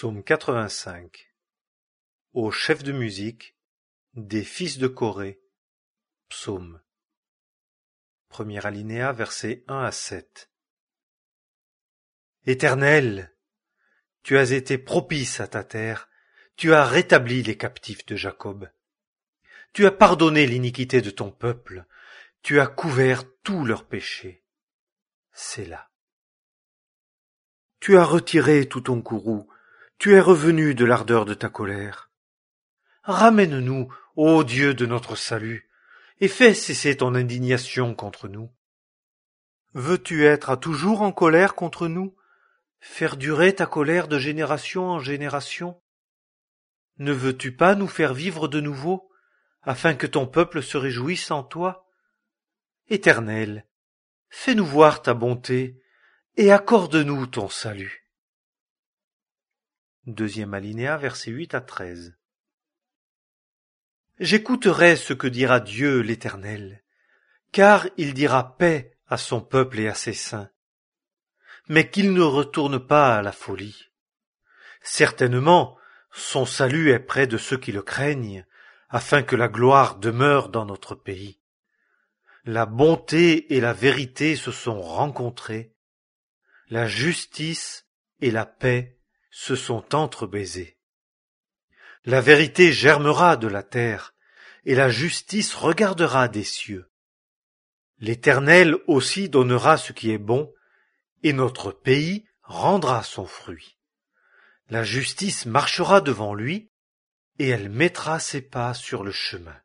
Psaume 85. Au chef de musique, des fils de Corée. Psaume. Premier alinéa, versets 1 à 7. Éternel, tu as été propice à ta terre, tu as rétabli les captifs de Jacob. Tu as pardonné l'iniquité de ton peuple, tu as couvert tous leurs péchés. Sélah. Tu as retiré tout ton courroux, tu es revenu de l'ardeur de ta colère. Ramène-nous, ô Dieu de notre salut, et fais cesser ton indignation contre nous. Veux-tu être à toujours en colère contre nous, faire durer ta colère de génération en génération? Ne veux-tu pas nous faire vivre de nouveau, afin que ton peuple se réjouisse en toi? Éternel, fais-nous voir ta bonté, et accorde-nous ton salut. Deuxième alinéa, versets 8 à 13. J'écouterai ce que dira Dieu l'Éternel, car il dira paix à son peuple et à ses saints, mais qu'il ne retourne pas à la folie. Certainement, son salut est près de ceux qui le craignent, afin que la gloire demeure dans notre pays. La bonté et la vérité se sont rencontrées, la justice et la paix se sont entrebaisées. La vérité germera de la terre, et la justice regardera des cieux. L'Éternel aussi donnera ce qui est bon, et notre pays rendra son fruit. La justice marchera devant lui, et elle mettra ses pas sur le chemin.